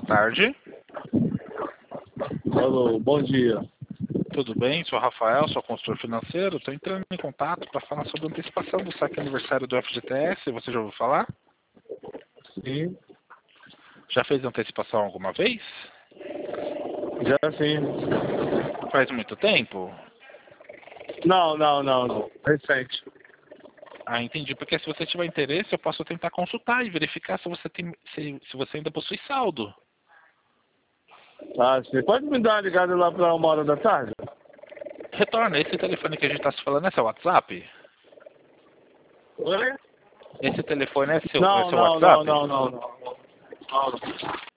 tarde. Alô, bom dia. Tudo bem? Sou Rafael, sou consultor financeiro. Estou entrando em contato para falar sobre a antecipação do saque aniversário do FGTS. Você já ouviu falar? Sim, Já fez antecipação alguma vez? já sim. Faz muito tempo? Não. Recente. Ah, entendi. Porque se você tiver interesse, eu posso tentar consultar e verificar se você tem, se você ainda possui saldo. Ah, você pode me dar uma ligada lá para 1h da tarde? Retorna, esse telefone que a gente está se falando é seu WhatsApp? Oi? Esse telefone é seu Não. WhatsApp? Não.